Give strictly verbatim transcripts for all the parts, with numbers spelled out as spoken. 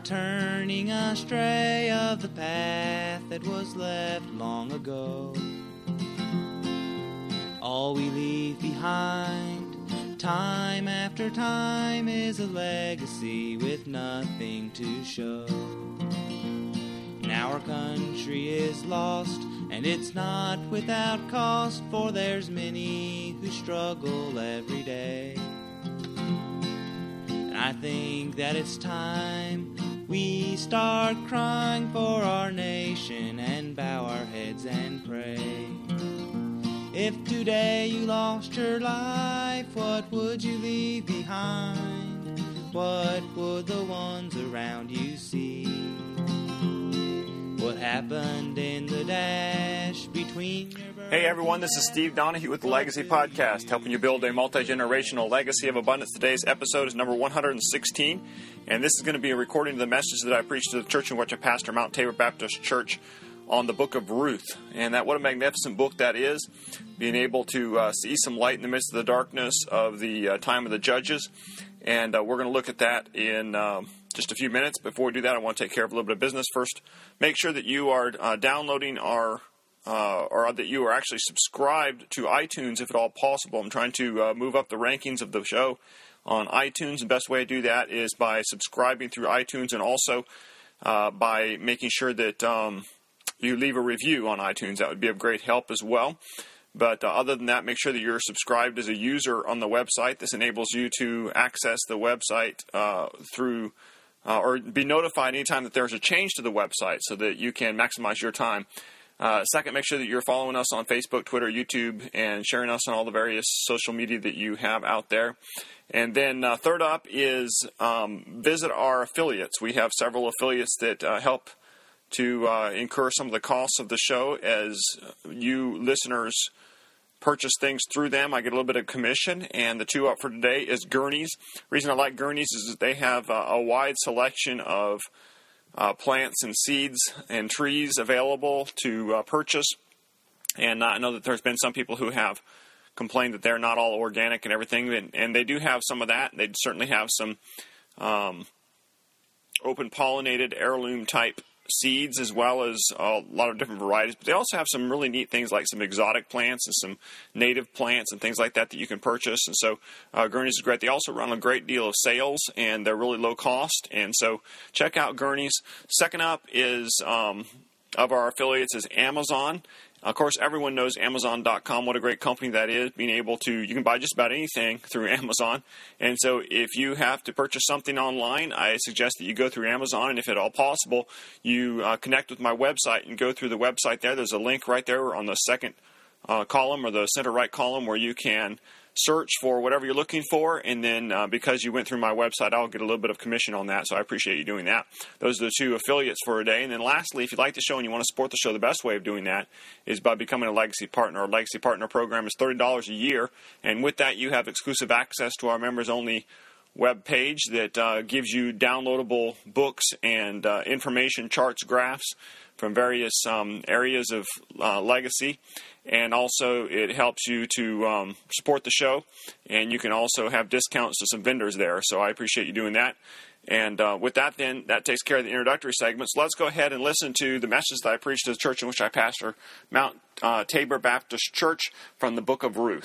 turning astray of the path that was left long ago. All we leave behind, time after time, is a legacy with nothing to show. Now our country is lost, and it's not without cost, for there's many who struggle every day. And I think that it's time we start crying for our nation and bow our heads and pray. If today you lost your life, what would you leave behind? What would the ones around you see? What happened in the dash between your birth? Hey everyone, this is Steve Donahue with the Legacy Podcast, helping you build a multi-generational legacy of abundance. Today's episode is number one hundred sixteen, and this is going to be a recording of the message that I preached to the church in which I pastor, Mount Tabor Baptist Church, on the book of Ruth. And that what a magnificent book that is, being able to uh, see some light in the midst of the darkness of the uh, time of the judges. And uh, we're going to look at that in um, just a few minutes. Before we do that, I want to take care of a little bit of business. First, make sure that you are uh, downloading our, uh, or that you are actually subscribed to iTunes if at all possible. I'm trying to uh, move up the rankings of the show on iTunes. The best way to do that is by subscribing through iTunes, and also uh, by making sure that um, you leave a review on iTunes. That would be of great help as well. But uh, other than that, make sure that you're subscribed as a user on the website. This enables you to access the website uh, through, uh, or be notified anytime that there's a change to the website so that you can maximize your time. Uh, second, make sure that you're following us on Facebook, Twitter, YouTube, and sharing us on all the various social media that you have out there. And then uh, third up is um, visit our affiliates. We have several affiliates that uh, help to uh, incur some of the costs of the show as you listeners purchase things through them. I get a little bit of commission, and the two up for today is Gurney's. The reason I like Gurney's is that they have uh, a wide selection of uh, plants and seeds and trees available to uh, purchase. And I know that there's been some people who have complained that they're not all organic and everything, and, and they do have some of that. They certainly have some um, open pollinated heirloom type seeds, as well as a lot of different varieties. But they also have some really neat things like some exotic plants and some native plants and things like that that you can purchase. And so uh, Gurney's is great. They also run a great deal of sales, and they're really low cost. And so check out Gurney's. Second up is um, of our affiliates is Amazon. Of course, everyone knows Amazon dot com, what a great company that is, being able to, you can buy just about anything through Amazon. And so if you have to purchase something online, I suggest that you go through Amazon, and if at all possible, you uh, connect with my website and go through the website there. There's a link right there on the second uh, column, or the center right column, where you can search for whatever you're looking for, and then uh, because you went through my website, I'll get a little bit of commission on that, so I appreciate you doing that. Those are the two affiliates for today. And then lastly, if you like the show and you want to support the show, the best way of doing that is by becoming a Legacy Partner. Our Legacy Partner program is thirty dollars a year, and with that you have exclusive access to our members-only web page that uh, gives you downloadable books and uh, information, charts, graphs from various um, areas of uh, legacy. And also it helps you to um, support the show, and you can also have discounts to some vendors there. So I appreciate you doing that. And uh, with that, then, that takes care of the introductory segment. So let's go ahead and listen to the message that I preached to the church in which I pastor, Mount uh, Tabor Baptist Church, from the book of Ruth.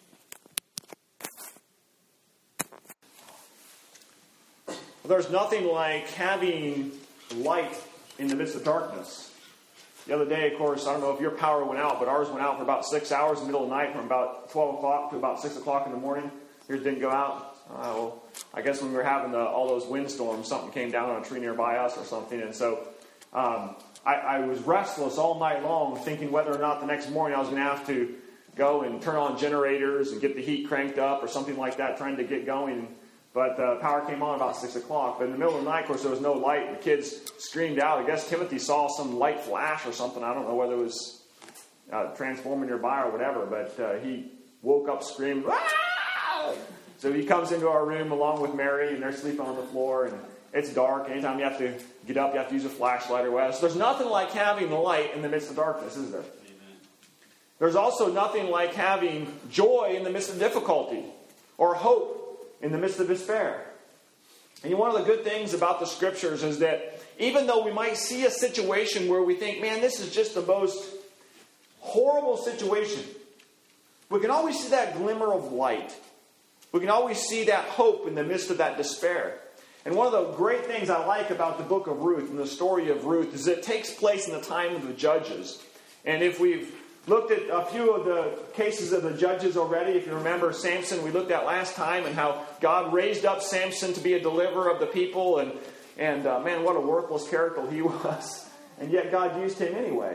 Well, there's nothing like having light in the midst of darkness. The other day, of course, I don't know if your power went out, but ours went out for about six hours in the middle of the night, from about twelve o'clock to about six o'clock in the morning. Yours didn't go out. Uh, well, I guess when we were having the, all those windstorms, something came down on a tree nearby us or something. And so um, I, I was restless all night long, thinking whether or not the next morning I was going to have to go and turn on generators and get the heat cranked up or something like that, trying to get going. But the uh, power came on about six o'clock. But in the middle of the night, of course, there was no light. The kids screamed out. I guess Timothy saw some light flash or something. I don't know whether it was uh, transforming nearby or whatever. But uh, he woke up screaming, "Ah!" So he comes into our room along with Mary, and they're sleeping on the floor. And it's dark. Anytime you have to get up, you have to use a flashlight or whatever. So there's nothing like having the light in the midst of darkness, is there? Amen. There's also nothing like having joy in the midst of difficulty, or hope in the midst of despair. And one of the good things about the Scriptures is that even though we might see a situation where we think, man, this is just the most horrible situation, we can always see that glimmer of light. We can always see that hope in the midst of that despair. And one of the great things I like about the book of Ruth and the story of Ruth is it takes place in the time of the judges. And if we've looked at a few of the cases of the judges already, if you remember Samson, we looked at last time, and how God raised up Samson to be a deliverer of the people. And, and uh, man, what a worthless character he was. And yet God used him anyway.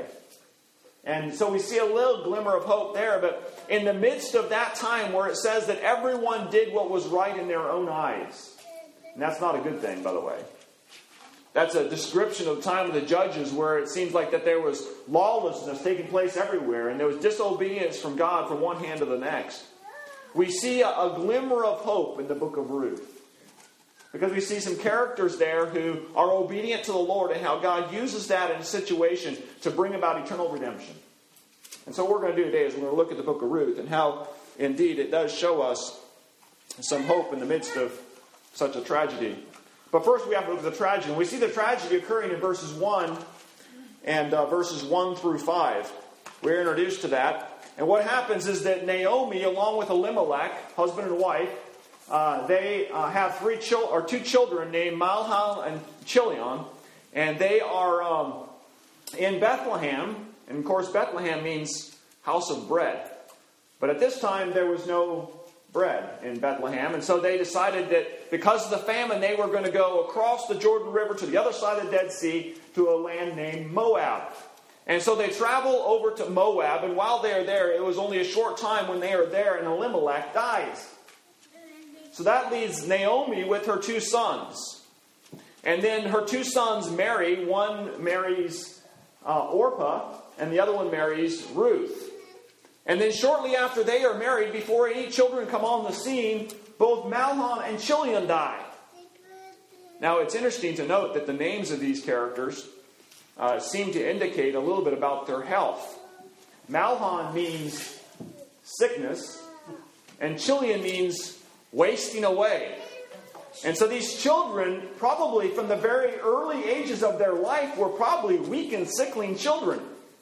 And so we see a little glimmer of hope there. But in the midst of that time where it says that everyone did what was right in their own eyes. And that's not a good thing, by the way. That's a description of the time of the judges where it seems like that there was lawlessness taking place everywhere. And there was disobedience from God from one hand to the next. We see a, a glimmer of hope in the book of Ruth. Because we see some characters there who are obedient to the Lord and how God uses that in a situation to bring about eternal redemption. And so what we're going to do today is we're going to look at the book of Ruth and how, indeed, it does show us some hope in the midst of such a tragedy. But first we have to look at the tragedy. And we see the tragedy occurring in verses one and uh, verses one through five. We're introduced to that. And what happens is that Naomi, along with Elimelech, husband and wife, Uh, they uh, have three chil- or two children named Mahlon and Chilion, and they are um, in Bethlehem. And of course, Bethlehem means house of bread. But at this time, there was no bread in Bethlehem, and so they decided that because of the famine, they were going to go across the Jordan River to the other side of the Dead Sea to a land named Moab. And so they travel over to Moab, and while they are there, it was only a short time when they are there, and Elimelech dies. So that leaves Naomi with her two sons. And then her two sons marry. One marries uh, Orpah, and the other one marries Ruth. And then shortly after they are married, before any children come on the scene, both Mahlon and Chilion die. Now it's interesting to note that the names of these characters uh, seem to indicate a little bit about their health. Mahlon means sickness, and Chilion means wasting away. And so these children, probably from the very early ages of their life, were probably weak and sickling children.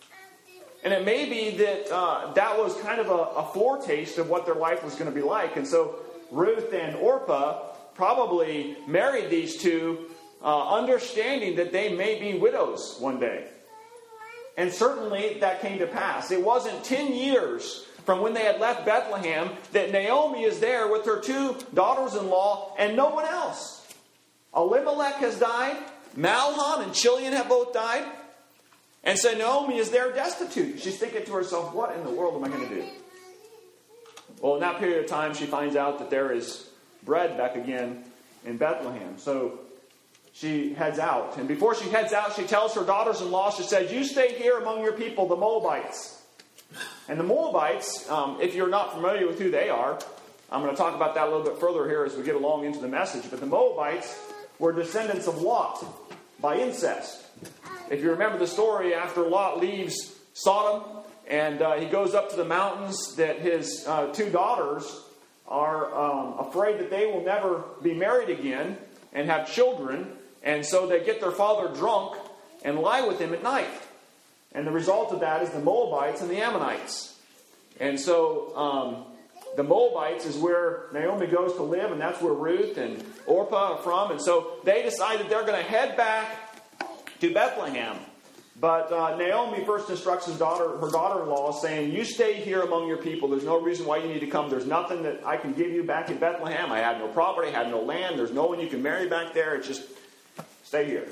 And it may be that uh, that was kind of a, a foretaste of what their life was going to be like. And so Ruth and Orpah probably married these two, uh, understanding that they may be widows one day. And certainly that came to pass. It wasn't ten years from when they had left Bethlehem that Naomi is there with her two daughters-in-law and no one else. Elimelech has died. Mahlon and Chilion have both died. And so Naomi is there destitute. She's thinking to herself, what in the world am I going to do? Well, in that period of time, she finds out that there is bread back again in Bethlehem. So she heads out. And before she heads out, she tells her daughters-in-law, she says, you stay here among your people, the Moabites. And the Moabites, um, if you're not familiar with who they are, I'm going to talk about that a little bit further here as we get along into the message. But the Moabites were descendants of Lot by incest. If you remember the story, after Lot leaves Sodom and uh, he goes up to the mountains, that his uh, two daughters are um, afraid that they will never be married again and have children. And so they get their father drunk and lie with him at night. And the result of that is the Moabites and the Ammonites. And so um, the Moabites is where Naomi goes to live, and that's where Ruth and Orpah are from. And so they decided they're going to head back to Bethlehem. But uh, Naomi first instructs his daughter, her daughter-in-law, saying, you stay here among your people. There's no reason why you need to come. There's nothing that I can give you back in Bethlehem. I have no property, I have no land. There's no one you can marry back there. It's just, stay here.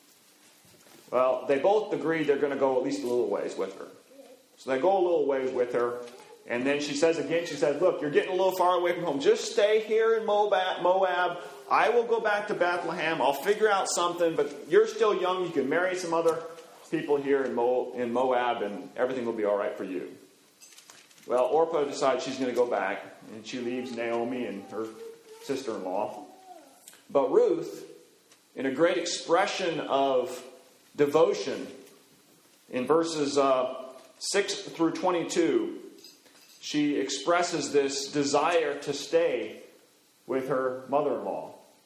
Well, they both agree they're going to go at least a little ways with her. So they go a little ways with her. And then she says again, she says, look, you're getting a little far away from home. Just stay here in Moab. Moab. I will go back to Bethlehem. I'll figure out something. But you're still young. You can marry some other people here in, Mo- in Moab, and everything will be all right for you. Well, Orpah decides she's going to go back. And she leaves Naomi and her sister-in-law. But Ruth, in a great expression of devotion, in verses uh, six through twenty-two, she expresses this desire to stay with her mother-in-law.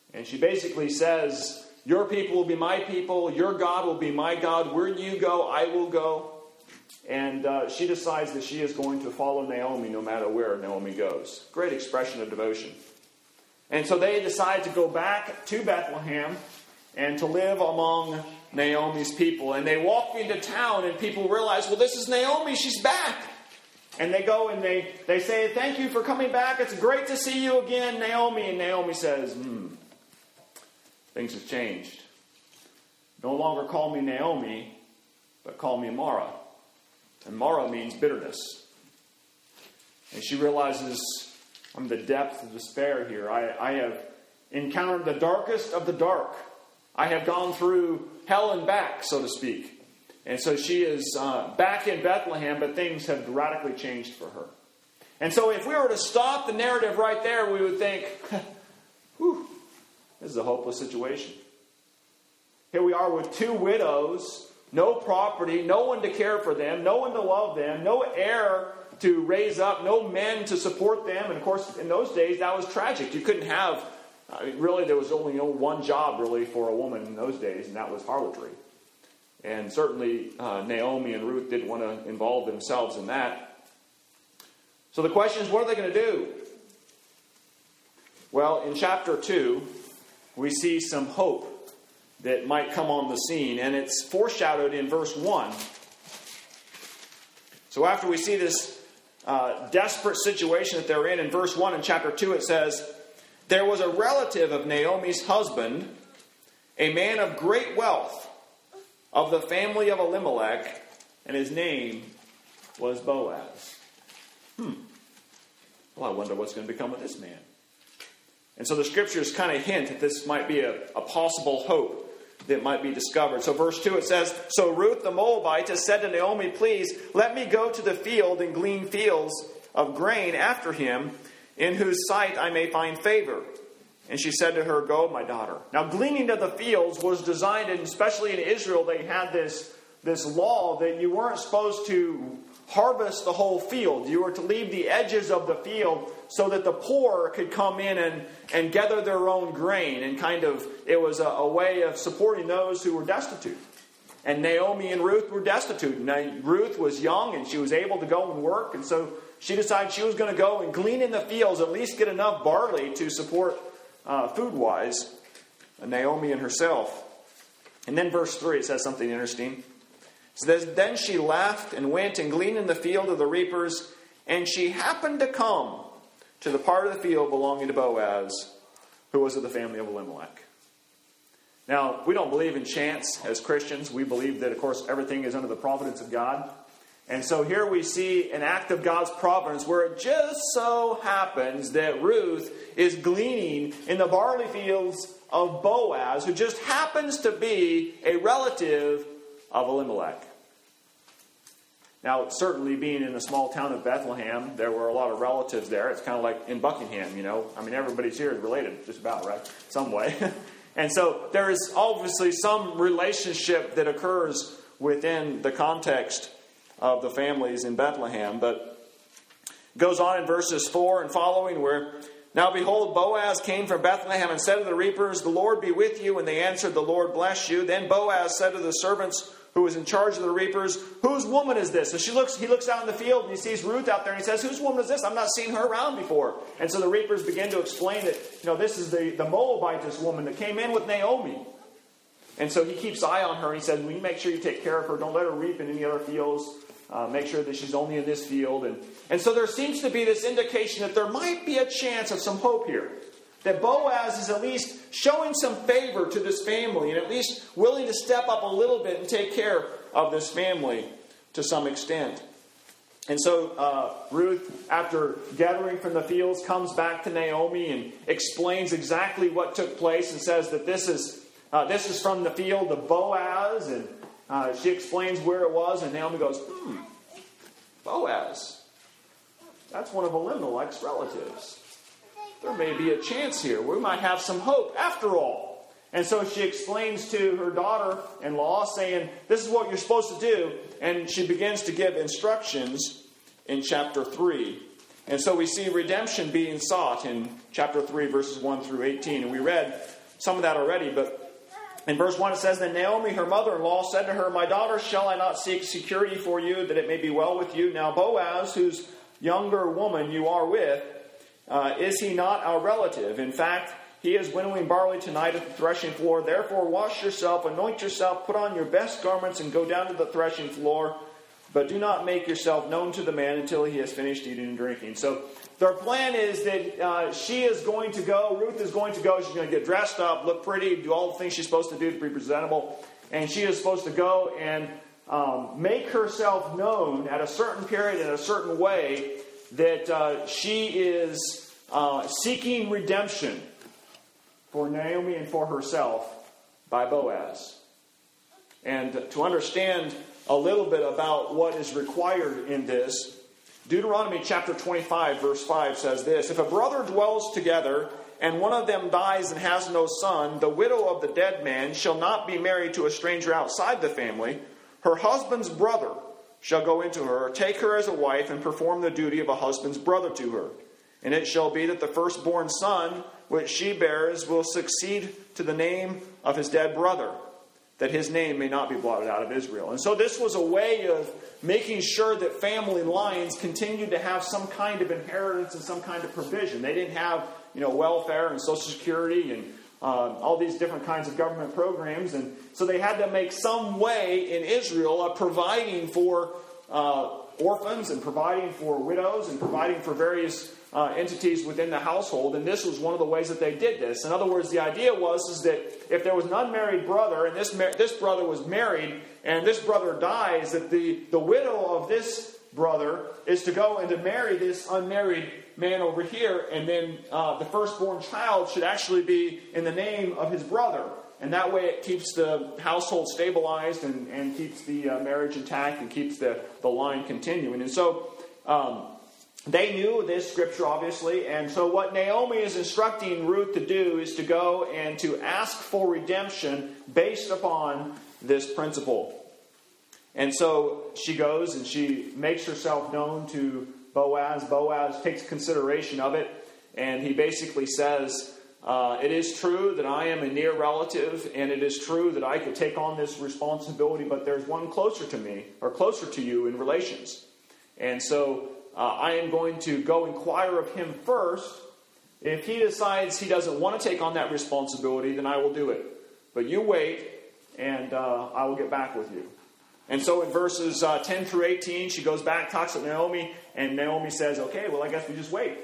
And she basically says, your people will be my people, your God will be my God, where you go, I will go. And uh, she decides that she is going to follow Naomi no matter where Naomi goes. Great expression of devotion. And so they decide to go back to Bethlehem and to live among Naomi's people. And they walk into town and people realize, well, this is Naomi, she's back. And they go and they, they say, thank you for coming back, it's great to see you again, Naomi. And Naomi says, hmm, things have changed. No longer call me Naomi, but call me Mara. And Mara means bitterness. And she realizes, I'm in the depth of despair here. I, I have encountered the darkest of the dark. I have gone through hell and back, so to speak. And so she is uh, back in Bethlehem, but things have radically changed for her. And so if we were to stop the narrative right there, we would think, whew, this is a hopeless situation. Here we are with two widows, no property, no one to care for them, no one to love them, no heir to raise up, no men to support them. And of course, in those days, that was tragic. You couldn't have, I mean, really, there was only you know, one job really for a woman in those days, and that was harlotry. And certainly uh, Naomi and Ruth didn't want to involve themselves in that. So the question is, what are they going to do? Well, in chapter two, we see some hope that might come on the scene, and it's foreshadowed in verse one. So after we see this uh, desperate situation that they're in, in verse one in chapter two it says, there was a relative of Naomi's husband, a man of great wealth, of the family of Elimelech, and his name was Boaz. Hmm. Well, I wonder what's going to become of this man. And so the scriptures kind of hint that this might be a, a possible hope that might be discovered. So verse two it says, so Ruth the Moabitess said to Naomi, please let me go to the field and glean fields of grain after him, in whose sight I may find favor. And she said to her, go, my daughter. Now gleaning of the fields was designed, and especially in Israel, they had this, this law that you weren't supposed to harvest the whole field. You were to leave the edges of the field so that the poor could come in and, and gather their own grain. And kind of, it was a, a way of supporting those who were destitute. And Naomi and Ruth were destitute. Now, Ruth was young and she was able to go and work. And so she decided she was going to go and glean in the fields, at least get enough barley to support uh, food-wise Naomi and herself. And then verse three, it says something interesting. It says, then she left and went and gleaned in the field of the reapers, and she happened to come to the part of the field belonging to Boaz, who was of the family of Elimelech. Now, we don't believe in chance as Christians. We believe that, of course, everything is under the providence of God. And so here we see an act of God's providence where it just so happens that Ruth is gleaning in the barley fields of Boaz, who just happens to be a relative of Elimelech. Now, certainly being in the small town of Bethlehem, there were a lot of relatives there. It's kind of like in Buckingham, you know. I mean, everybody's here is related, just about, right? Some way. And so there is obviously some relationship that occurs within the context of the families in Bethlehem. But it goes on in verses four and following where, now behold, Boaz came from Bethlehem and said to the reapers, the Lord be with you. And they answered, the Lord bless you. Then Boaz said to the servants who was in charge of the reapers, whose woman is this? So she looks, he looks out in the field and he sees Ruth out there and he says, whose woman is this? I've not seen her around before. And so the reapers begin to explain that, you know, this is the, the Moabitess woman that came in with Naomi. And so he keeps eye on her and he says, will you make sure you take care of her? Don't let her reap in any other fields. Uh, make sure that she's only in this field. And, and so there seems to be this indication that there might be a chance of some hope here. That Boaz is at least showing some favor to this family and at least willing to step up a little bit and take care of this family to some extent. And so uh, Ruth, after gathering from the fields, comes back to Naomi and explains exactly what took place and says that this is uh, this is from the field of Boaz. And uh, she explains where it was. And Naomi goes, hmm, Boaz. That's one of Elimelech's relatives. There may be a chance here. We might have some hope after all. And so she explains to her daughter-in-law, saying, this is what you're supposed to do. And she begins to give instructions in chapter three. And so we see redemption being sought in chapter three, verses one through eighteen. And we read some of that already, but in verse one it says, Then Naomi, her mother-in-law, said to her, My daughter, shall I not seek security for you, that it may be well with you? Now Boaz, whose younger woman you are with, uh, is he not our relative? In fact, he is winnowing barley tonight at the threshing floor. Therefore wash yourself, anoint yourself, put on your best garments, and go down to the threshing floor. But do not make yourself known to the man until he has finished eating and drinking. So their plan is that uh, she is going to go, Ruth is going to go, she's going to get dressed up, look pretty, do all the things she's supposed to do to be presentable. And she is supposed to go and um, make herself known at a certain period in a certain way that uh, she is uh, seeking redemption for Naomi and for herself by Boaz. And to understand a little bit about what is required in this, Deuteronomy chapter twenty-five verse five says this, If a brother dwells together and one of them dies and has no son, the widow of the dead man shall not be married to a stranger outside the family. Her husband's brother shall go into her, take her as a wife, and perform the duty of a husband's brother to her. And it shall be that the firstborn son which she bears will succeed to the name of his dead brother, that his name may not be blotted out of Israel. And so this was a way of making sure that family lines continued to have some kind of inheritance and some kind of provision. They didn't have, you know, welfare and Social Security and uh, all these different kinds of government programs. And so they had to make some way in Israel of providing for uh, orphans and providing for widows and providing for various Uh, entities within the household, and this was one of the ways that they did this. In other words, the idea was is that if there was an unmarried brother, and this mar- this brother was married, and this brother dies, that the, the widow of this brother is to go and to marry this unmarried man over here, and then uh, the firstborn child should actually be in the name of his brother. And that way it keeps the household stabilized and, and keeps the uh, marriage intact and keeps the, the line continuing. And so um, they knew this scripture, obviously, and so what Naomi is instructing Ruth to do is to go and to ask for redemption based upon this principle. And so she goes and she makes herself known to Boaz. Boaz takes consideration of it, and he basically says, uh, it is true that I am a near relative, and it is true that I could take on this responsibility, but there's one closer to me, or closer to you in relations. And so Uh, I am going to go inquire of him first. If he decides he doesn't want to take on that responsibility, then I will do it. But you wait, and uh, I will get back with you. And so in verses uh, ten through eighteen, she goes back, talks to Naomi, and Naomi says, okay, well, I guess we just wait.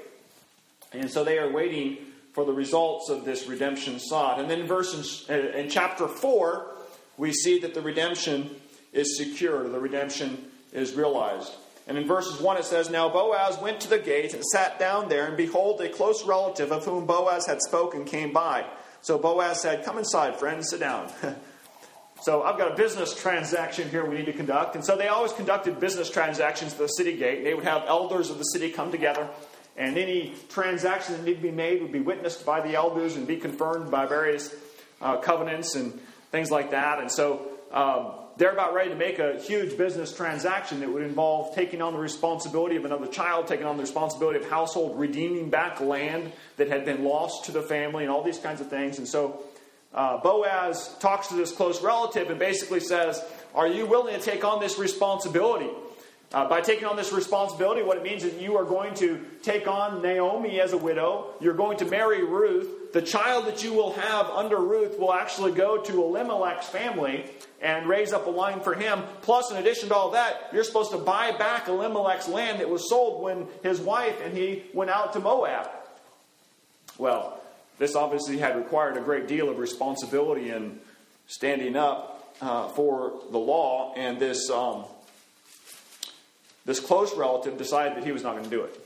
And so they are waiting for the results of this redemption sought. And then in, verse in, in chapter four, we see that the redemption is secured, the redemption is realized. And in verses one it says, Now Boaz went to the gate and sat down there, and behold, a close relative of whom Boaz had spoken came by. So Boaz said, Come inside, friend, sit down. So I've got a business transaction here we need to conduct. And so they always conducted business transactions at the city gate. They would have elders of the city come together, and any transaction that needed to be made would be witnessed by the elders and be confirmed by various uh, covenants and things like that. And so Um, they're about ready to make a huge business transaction that would involve taking on the responsibility of another child, taking on the responsibility of household, redeeming back land that had been lost to the family, and all these kinds of things. And so uh, Boaz talks to this close relative and basically says, are you willing to take on this responsibility? Uh, by taking on this responsibility, what it means is you are going to take on Naomi as a widow. You're going to marry Ruth. The child that you will have under Ruth will actually go to Elimelech's family and raise up a line for him. Plus, in addition to all that, you're supposed to buy back Elimelech's land that was sold when his wife and he went out to Moab. Well, this obviously had required a great deal of responsibility and standing up uh, for the law, and this um, this close relative decided that he was not going to do it.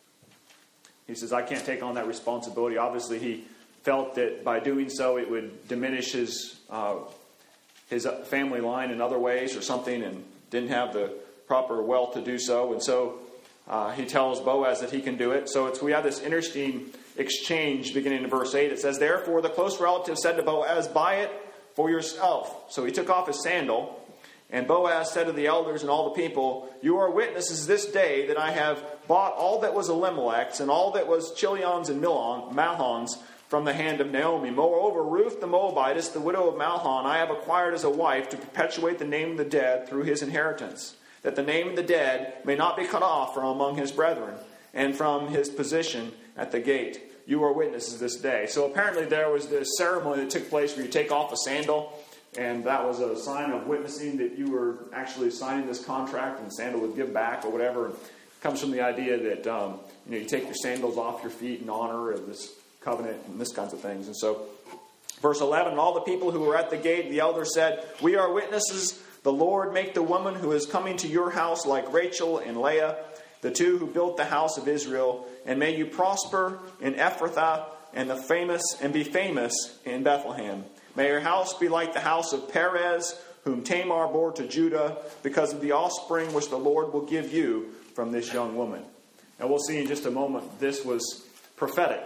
He says, I can't take on that responsibility. Obviously, he felt that by doing so, it would diminish his uh, his family line in other ways or something, and didn't have the proper wealth to do so. And so uh, he tells Boaz that he can do it. So it's, we have this interesting exchange beginning in verse eight. It says, therefore the close relative said to Boaz, buy it for yourself. So he took off his sandal. And Boaz said to the elders and all the people, you are witnesses this day that I have bought all that was Elimelech's and all that was Chilion's and Mahlon's from the hand of Naomi. Moreover, Ruth the Moabitess, the widow of Mahlon, I have acquired as a wife to perpetuate the name of the dead through his inheritance, that the name of the dead may not be cut off from among his brethren, and from his position at the gate. You are witnesses this day. So apparently there was this ceremony that took place where you take off a sandal, and that was a sign of witnessing that you were actually signing this contract, and the sandal would give back or whatever. It comes from the idea that um, you know, you take your sandals off your feet in honor of this covenant and this kinds of things. And so, verse eleven, and all the people who were at the gate, the elders said, we are witnesses. The Lord make the woman who is coming to your house like Rachel and Leah, the two who built the house of Israel, and may you prosper in Ephrathah and the famous and be famous in Bethlehem. May your house be like the house of Perez, whom Tamar bore to Judah, because of the offspring which the Lord will give you from this young woman. And we'll see in just a moment, this was prophetic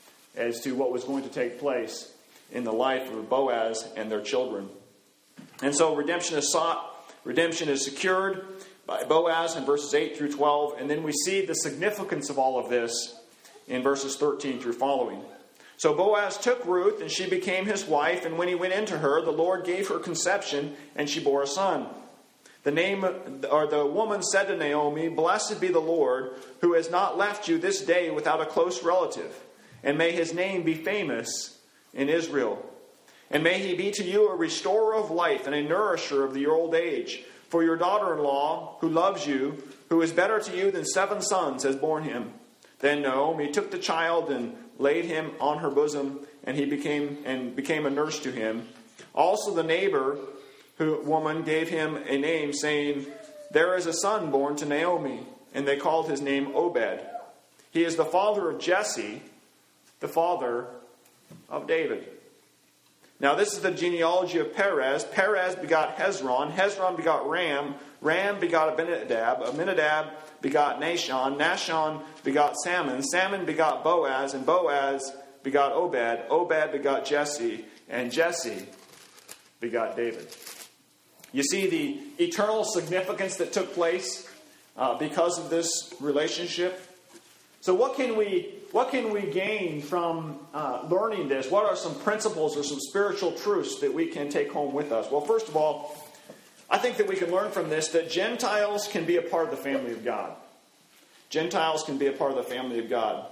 as to what was going to take place in the life of Boaz and their children. And so redemption is sought, redemption is secured by Boaz in verses eight through twelve, and then we see the significance of all of this in verses thirteen through following. So Boaz took Ruth, and she became his wife, and when he went into her, the Lord gave her conception, and she bore a son. The name, or the woman said to Naomi, blessed be the Lord, who has not left you this day without a close relative, and may his name be famous in Israel. And may he be to you a restorer of life and a nourisher of your old age. For your daughter-in-law, who loves you, who is better to you than seven sons, has borne him. Then Naomi took the child and laid him on her bosom, and he became and became a nurse to him. Also the neighbor who woman gave him a name, saying, there is a son born to Naomi, and they called his name Obed. He is the father of Jesse, the father of David. Now this is the genealogy of Perez. Perez begot Hezron. Hezron begot Ram. Ram begot Abinadab. Abinadab begot Nahshon. Nahshon begot Salmon. Salmon begot Boaz. And Boaz begot Obed. Obed begot Jesse. And Jesse begot David. You see the eternal significance that took place uh, because of this relationship. So what can we what can we gain from uh, learning this? What are some principles or some spiritual truths that we can take home with us? Well, first of all, I think that we can learn from this that Gentiles can be a part of the family of God. Gentiles can be a part of the family of God.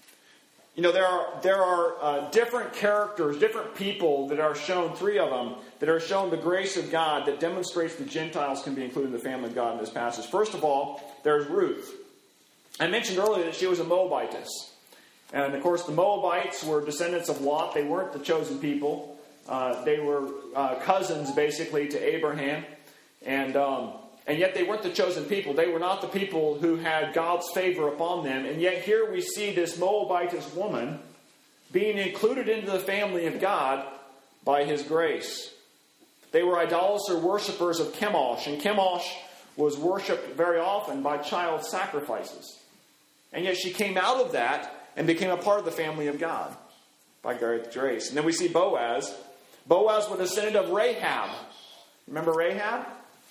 You know, there are there are uh, different characters, different people that are shown, three of them, that are shown the grace of God that demonstrates that Gentiles can be included in the family of God in this passage. First of all, there's Ruth. I mentioned earlier that she was a Moabitess. And, of course, the Moabites were descendants of Lot. They weren't the chosen people. Uh, they were uh, cousins, basically, to Abraham. And um, and yet they weren't the chosen people. They were not the people who had God's favor upon them. And yet here we see this Moabitess woman being included into the family of God by His grace. They were idolater worshippers of Chemosh. And Chemosh was worshipped very often by child sacrifices. And yet she came out of that and became a part of the family of God by grace. And then we see Boaz. Boaz was a descendant of Rahab. Remember Rahab?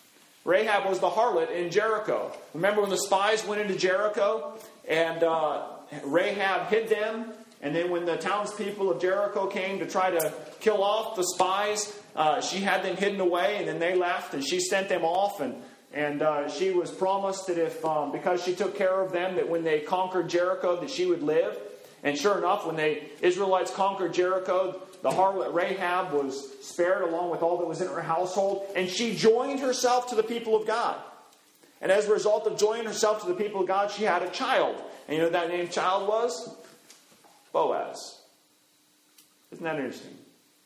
Rahab was the harlot in Jericho. Remember when the spies went into Jericho and uh, Rahab hid them? And then when the townspeople of Jericho came to try to kill off the spies, uh, she had them hidden away, and then they left, and she sent them off. And And uh, she was promised that if, um, because she took care of them, that when they conquered Jericho, that she would live. And sure enough, when the Israelites conquered Jericho, the harlot Rahab was spared along with all that was in her household. And she joined herself to the people of God. And as a result of joining herself to the people of God, she had a child. And you know what that named child was? Boaz. Isn't that interesting?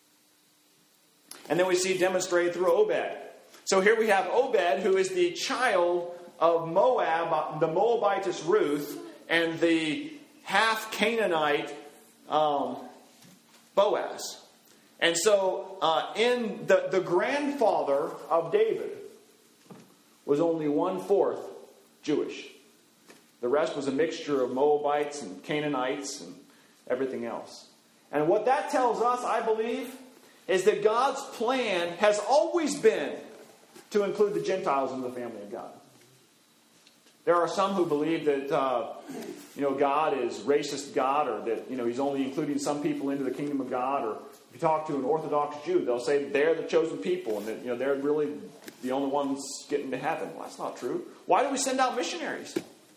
And then we see demonstrated through Obed. So here we have Obed, who is the child of Moab, the Moabitess Ruth, and the half-Canaanite um, Boaz. And so uh, in the, the grandfather of David was only one-fourth Jewish. The rest was a mixture of Moabites and Canaanites and everything else. And what that tells us, I believe, is that God's plan has always been to include the Gentiles in the family of God. There are some who believe that, uh, you know, God is racist God, or that, you know, he's only including some people into the kingdom of God. Or if you talk to an Orthodox Jew, they'll say they're the chosen people and that, you know, they're really the only ones getting to heaven. Well, that's not true. Why do we send out missionaries?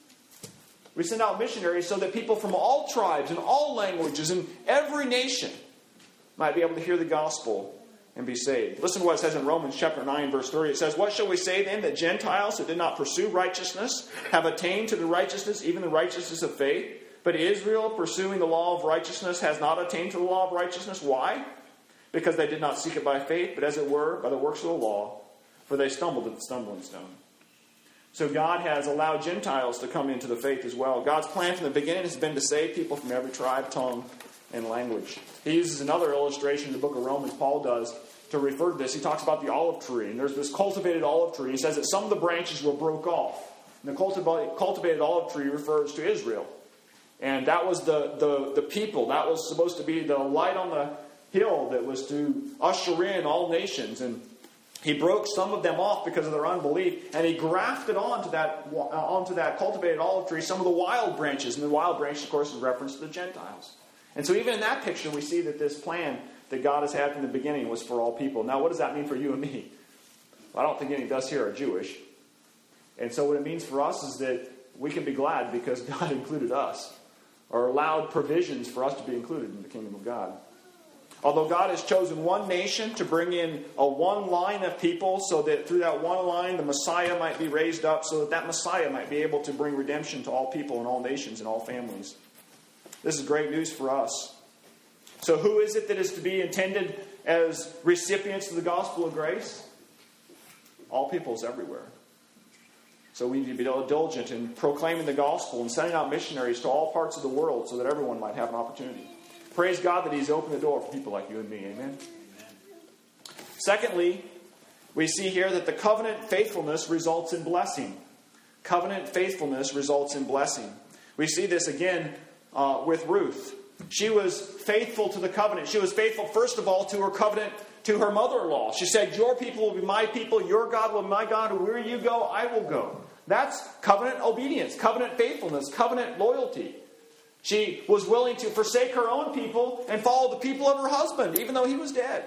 We send out missionaries so that people from all tribes and all languages and every nation might be able to hear the gospel and be saved. Listen to what it says in Romans chapter nine, verse thirty. It says, "What shall we say then, that Gentiles who did not pursue righteousness have attained to the righteousness, even the righteousness of faith? But Israel, pursuing the law of righteousness, has not attained to the law of righteousness." Why? Because they did not seek it by faith, but as it were, by the works of the law. For they stumbled at the stumbling stone. So God has allowed Gentiles to come into the faith as well. God's plan from the beginning has been to save people from every tribe, tongue, and language. He uses another illustration in the book of Romans, Paul does, to refer to this. He talks about the olive tree. And there's this cultivated olive tree. He says that some of the branches were broke off. And the cultivated, cultivated olive tree refers to Israel. And that was the, the, the people. That was supposed to be the light on the hill that was to usher in all nations. And he broke some of them off because of their unbelief, and he grafted onto that uh, onto that cultivated olive tree some of the wild branches. And the wild branches, of course, is reference to the Gentiles. And so even in that picture, we see that this plan that God has had from the beginning was for all people. Now, what does that mean for you and me? Well, I don't think any of us here are Jewish. And so what it means for us is that we can be glad because God included us, or allowed provisions for us to be included in the kingdom of God. Although God has chosen one nation to bring in a one line of people so that through that one line the Messiah might be raised up, so that that Messiah might be able to bring redemption to all people and all nations and all families. This is great news for us. So who is it that is to be intended as recipients of the gospel of grace? All peoples everywhere. So we need to be diligent in proclaiming the gospel and sending out missionaries to all parts of the world so that everyone might have an opportunity. Praise God that He's opened the door for people like you and me. Amen? Amen. Secondly, we see here that the covenant faithfulness results in blessing. Covenant faithfulness results in blessing. We see this again uh, with Ruth. She was faithful to the covenant. She was faithful, first of all, to her covenant to her mother-in-law. She said, "Your people will be my people, your God will be my God, where you go, I will go." That's covenant obedience, covenant faithfulness, covenant loyalty. She was willing to forsake her own people and follow the people of her husband, even though he was dead.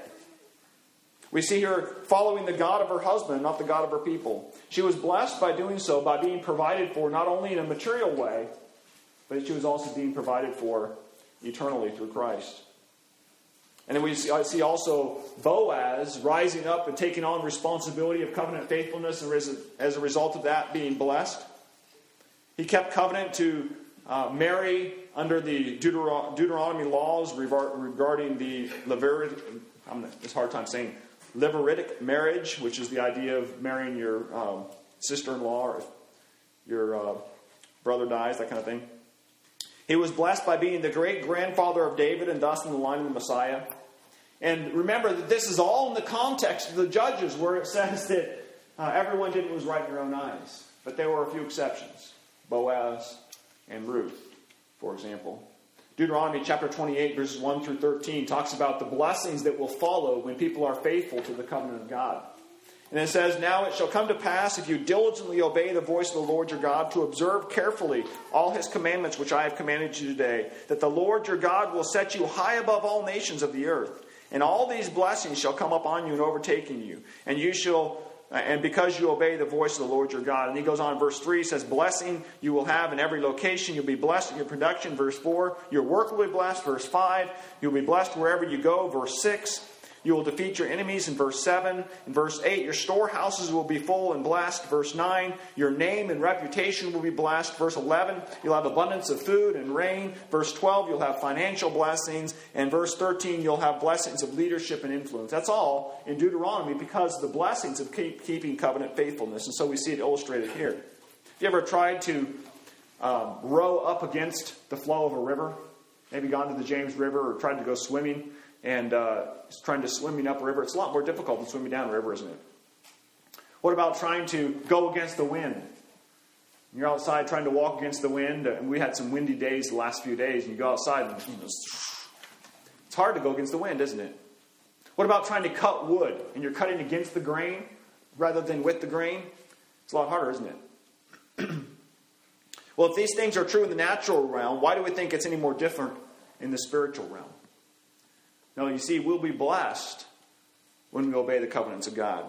We see her following the God of her husband, not the God of her people. She was blessed by doing so, by being provided for, not only in a material way, but she was also being provided for eternally through Christ. And then we see also Boaz rising up and taking on responsibility of covenant faithfulness, and as a result of that, being blessed. He kept covenant to uh, marry under the Deuteron- Deuteronomy laws regarding the Leviritic, I'm gonna, it's a hard time saying, Leviritic marriage, which is the idea of marrying your um, sister-in-law or if your uh, brother dies, that kind of thing. He was blessed by being the great-grandfather of David and thus in the line of the Messiah. And remember that this is all in the context of the Judges, where it says that uh, everyone did what was right in their own eyes. But there were a few exceptions. Boaz and Ruth, for example. Deuteronomy chapter twenty-eight, verses one through thirteen, talks about the blessings that will follow when people are faithful to the covenant of God. And it says, "Now it shall come to pass, if you diligently obey the voice of the Lord your God, to observe carefully all His commandments which I have commanded you today, that the Lord your God will set you high above all nations of the earth. And all these blessings shall come upon you and overtaking you. And you shall, and because you obey the voice of the Lord your God." And he goes on in verse three, he says, "Blessing you will have in every location. You'll be blessed in your production." Verse four, "Your work will be blessed." Verse five, "You'll be blessed wherever you go." Verse six, "You will defeat your enemies." In verse seven. In verse eight, "Your storehouses will be full and blessed." Verse nine, "Your name and reputation will be blessed." Verse eleven, "You'll have abundance of food and rain." Verse twelve, "You'll have financial blessings." And verse thirteen, "You'll have blessings of leadership and influence." That's all in Deuteronomy because of the blessings of keep, keeping covenant faithfulness. And so we see it illustrated here. Have you ever tried to um, row up against the flow of a river? Maybe gone to the James River or tried to go swimming? And uh, trying to swimming up a river, it's a lot more difficult than swimming down a river, isn't it? What about trying to go against the wind? You're outside trying to walk against the wind, and we had some windy days the last few days, and you go outside, and you know, it's hard to go against the wind, isn't it? What about trying to cut wood, and you're cutting against the grain rather than with the grain? It's a lot harder, isn't it? Well, if these things are true in the natural realm, why do we think it's any more different in the spiritual realm? No, you see, we'll be blessed when we obey the covenants of God.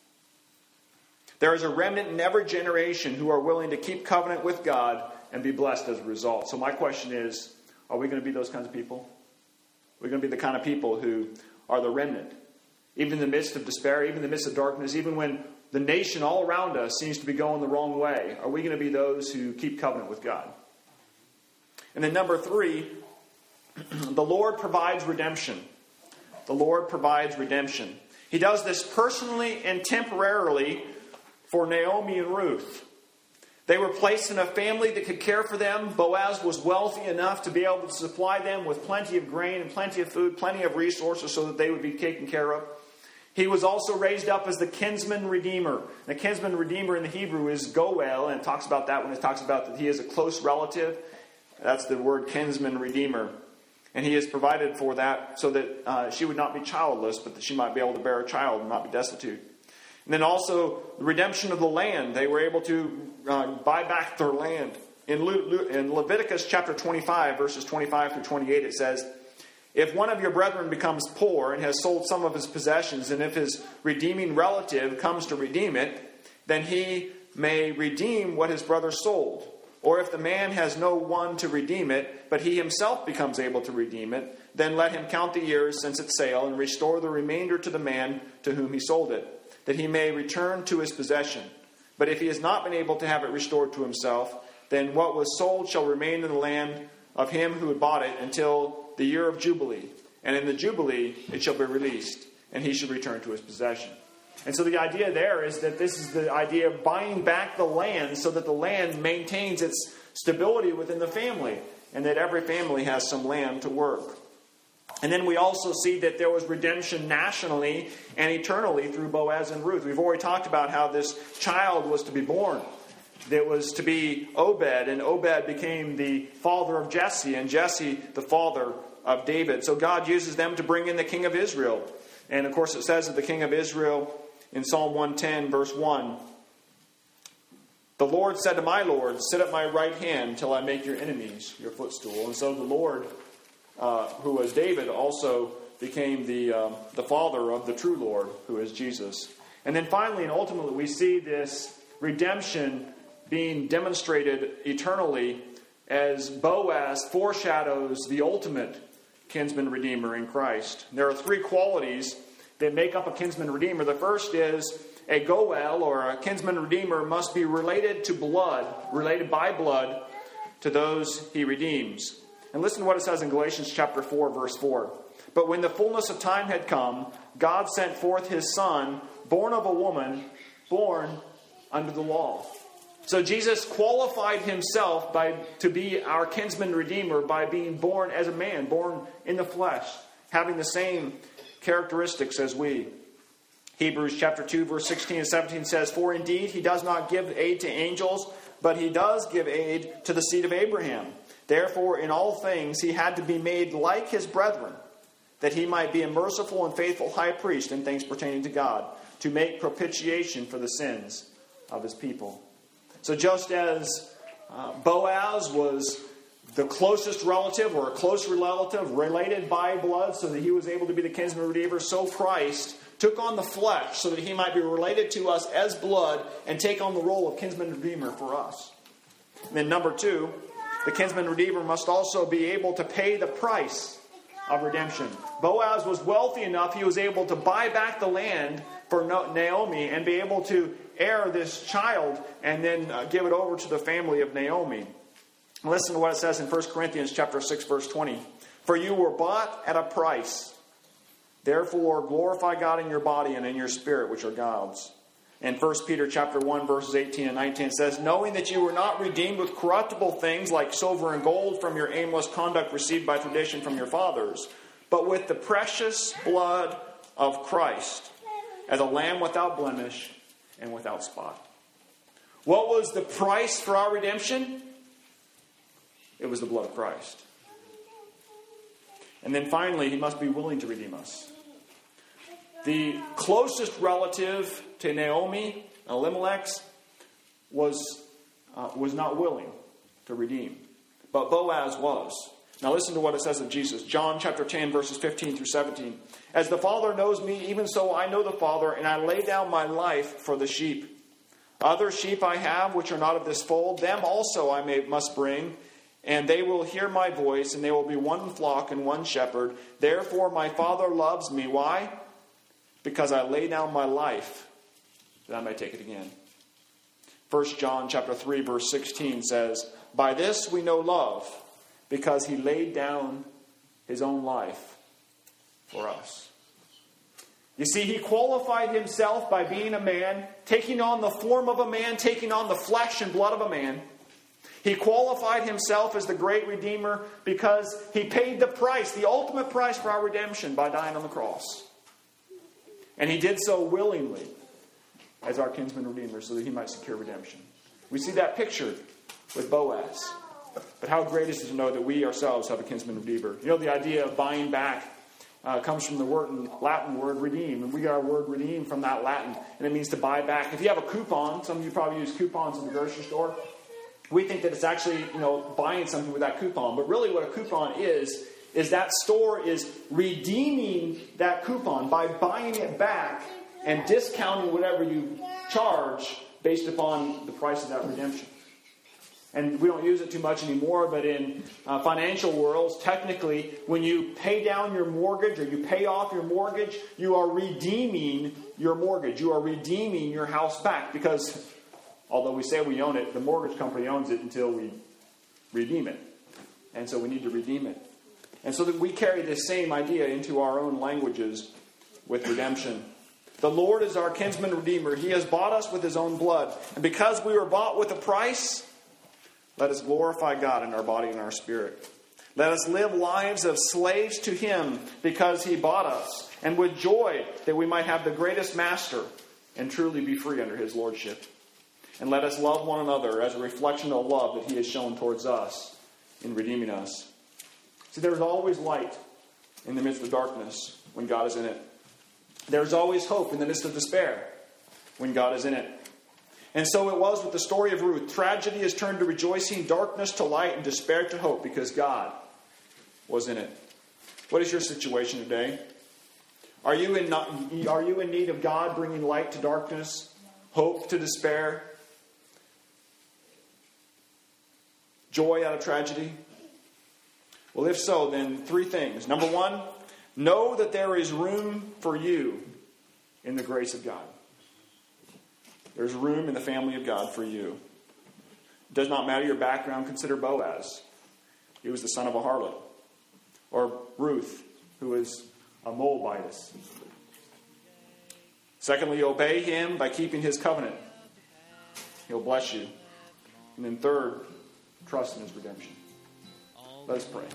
There is a remnant in every generation who are willing to keep covenant with God and be blessed as a result. So my question is, are we going to be those kinds of people? We're going to be the kind of people who are the remnant. Even in the midst of despair, even in the midst of darkness, even when the nation all around us seems to be going the wrong way, are we going to be those who keep covenant with God? And then number three, the Lord provides redemption. The Lord provides redemption. He does this personally and temporarily for Naomi and Ruth. They were placed in a family that could care for them. Boaz was wealthy enough to be able to supply them with plenty of grain and plenty of food, plenty of resources so that they would be taken care of. He was also raised up as the kinsman redeemer. The kinsman redeemer in the Hebrew is Goel, and it talks about that when it talks about that he is a close relative. That's the word kinsman redeemer. And he is provided for that so that uh, she would not be childless, but that she might be able to bear a child and not be destitute. And then also the redemption of the land. They were able to uh, buy back their land. In, Le- Le- in Leviticus chapter twenty-five, verses twenty-five through twenty-eight, it says, "If one of your brethren becomes poor and has sold some of his possessions, and if his redeeming relative comes to redeem it, then he may redeem what his brother sold. Or if the man has no one to redeem it, but he himself becomes able to redeem it, then let him count the years since its sale and restore the remainder to the man to whom he sold it, that he may return to his possession. But if he has not been able to have it restored to himself, then what was sold shall remain in the land of him who had bought it until the year of Jubilee. And in the Jubilee it shall be released, and he shall return to his possession." And so the idea there is that this is the idea of buying back the land so that the land maintains its stability within the family, and that every family has some land to work. And then we also see that there was redemption nationally and eternally through Boaz and Ruth. We've already talked about how this child was to be born. That was to be Obed, and Obed became the father of Jesse, and Jesse the father of David. So God uses them to bring in the king of Israel. And of course it says that the king of Israel in Psalm one ten verse one, "The Lord said to my Lord, sit at my right hand till I make your enemies your footstool." And so the Lord, uh, who was David, also became the, um, the father of the true Lord, who is Jesus. And then finally and ultimately we see this redemption being demonstrated eternally as Boaz foreshadows the ultimate kinsman redeemer in Christ. There are three qualities that make up a kinsman redeemer. The first is a goel, or a kinsman redeemer, must be related to blood, related by blood to those he redeems. And listen to what it says in Galatians chapter four, verse four. "But when the fullness of time had come, God sent forth his Son, born of a woman, born under the law." So Jesus qualified himself by to be our kinsman redeemer by being born as a man, born in the flesh, having the same characteristics as we. Hebrews chapter two, verse sixteen and seventeen says, "For indeed he does not give aid to angels, but he does give aid to the seed of Abraham. Therefore in all things he had to be made like his brethren, that he might be a merciful and faithful high priest in things pertaining to God, to make propitiation for the sins of his people." So just as uh, Boaz was the closest relative, or a close relative, related by blood so that he was able to be the kinsman redeemer, so Christ took on the flesh so that he might be related to us as blood and take on the role of kinsman redeemer for us. And then number two, the kinsman redeemer must also be able to pay the price of redemption. Boaz was wealthy enough, he was able to buy back the land for Naomi and be able to heir this child and then uh, give it over to the family of Naomi. Listen to what it says in First Corinthians chapter six, verse twenty. "For you were bought at a price. Therefore glorify God in your body and in your spirit, which are God's." And First Peter chapter one, verses eighteen and nineteen says, "Knowing that you were not redeemed with corruptible things like silver and gold from your aimless conduct received by tradition from your fathers, but with the precious blood of Christ, as a lamb without blemish and without spot." What was the price for our redemption? It was the blood of Christ. And then finally, he must be willing to redeem us. The closest relative to Naomi, Elimelech, was, uh, was not willing to to redeem. But Boaz was. Now listen to what it says of Jesus. John chapter ten, verses fifteen through seventeen. As the Father knows me, even so I know the Father, and I lay down my life for the sheep. Other sheep I have, which are not of this fold, them also I may, must bring, and they will hear my voice, and they will be one flock and one shepherd. Therefore my Father loves me. Why? Because I lay down my life, that I may take it again. First John chapter three, verse sixteen says, by this we know love, because he laid down his own life for us. You see, he qualified himself by being a man, taking on the form of a man, taking on the flesh and blood of a man. He qualified himself as the great Redeemer because he paid the price, the ultimate price for our redemption by dying on the cross. And he did so willingly as our kinsman Redeemer so that he might secure redemption. We see that pictured with Boaz. But how great is it to know that we ourselves have a kinsman Redeemer? You know, the idea of buying back Uh, comes from the word, Latin word redeem. And we got our word redeem from that Latin. And it means to buy back. If you have a coupon, some of you probably use coupons in the grocery store. We think that it's actually, you know, buying something with that coupon. But really what a coupon is, is that store is redeeming that coupon by buying it back and discounting whatever you charge based upon the price of that redemption. And we don't use it too much anymore, but in uh, financial worlds, technically, when you pay down your mortgage or you pay off your mortgage, you are redeeming your mortgage. You are redeeming your house back because, although we say we own it, the mortgage company owns it until we redeem it. And so we need to redeem it. And so that we carry this same idea into our own languages with redemption. The Lord is our kinsman redeemer. He has bought us with his own blood. And because we were bought with a price, let us glorify God in our body and our spirit. Let us live lives of slaves to him because he bought us, and with joy that we might have the greatest master and truly be free under his lordship. And let us love one another as a reflection of the love that he has shown towards us in redeeming us. See, there is always light in the midst of darkness when God is in it. There is always hope in the midst of despair when God is in it. And so it was with the story of Ruth. Tragedy is turned to rejoicing, darkness to light, and despair to hope because God was in it. What is your situation today? Are you in not, are you in need of God bringing light to darkness, hope to despair, joy out of tragedy? Well, if so, then three things. Number one, know that there is room for you in the grace of God. There's room in the family of God for you. It does not matter your background. Consider Boaz. He was the son of a harlot. Or Ruth, who was a Moabitess. Secondly, obey him by keeping his covenant. He'll bless you. And then third, trust in his redemption. Let us pray.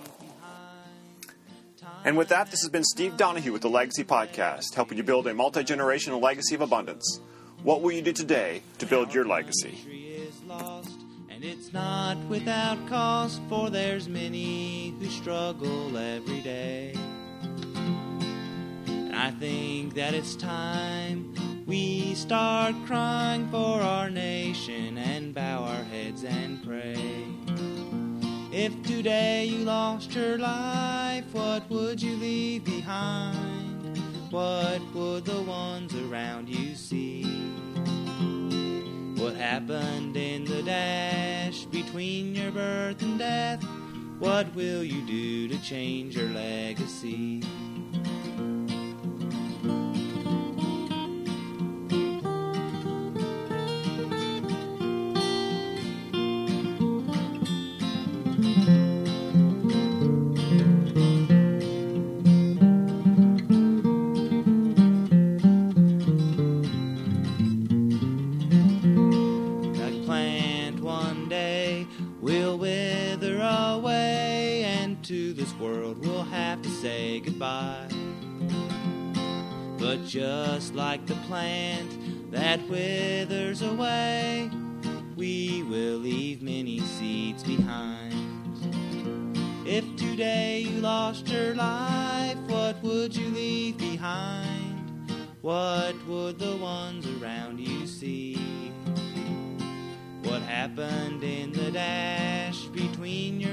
And with that, this has been Steve Donahue with the Legacy Podcast, helping you build a multi-generational legacy of abundance. What will you do today to build your legacy? Is lost, and it's not without cost, for there's many who struggle every day. And I think that it's time we start crying for our nation and bow our heads and pray. If today you lost your life, what would you leave behind? What would the ones around you see? What happened in the dash between your birth and death? What will you do to change your legacy? Goodbye. But just like the plant that withers away, we will leave many seeds behind. If today you lost your life, what would you leave behind? What would the ones around you see? What happened in the dash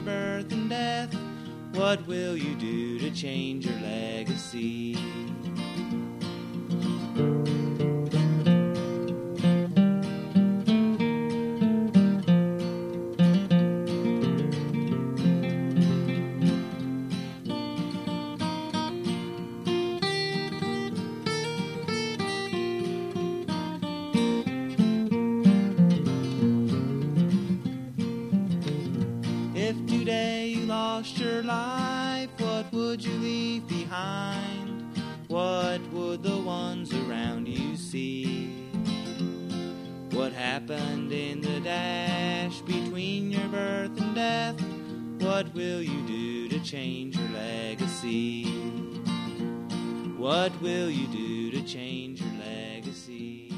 birth and death, what will you do to change your legacy? If today you lost your life, what would you leave behind? What would the ones around you see? What happened in the dash between your birth and death? What will you do to change your legacy? What will you do to change your legacy?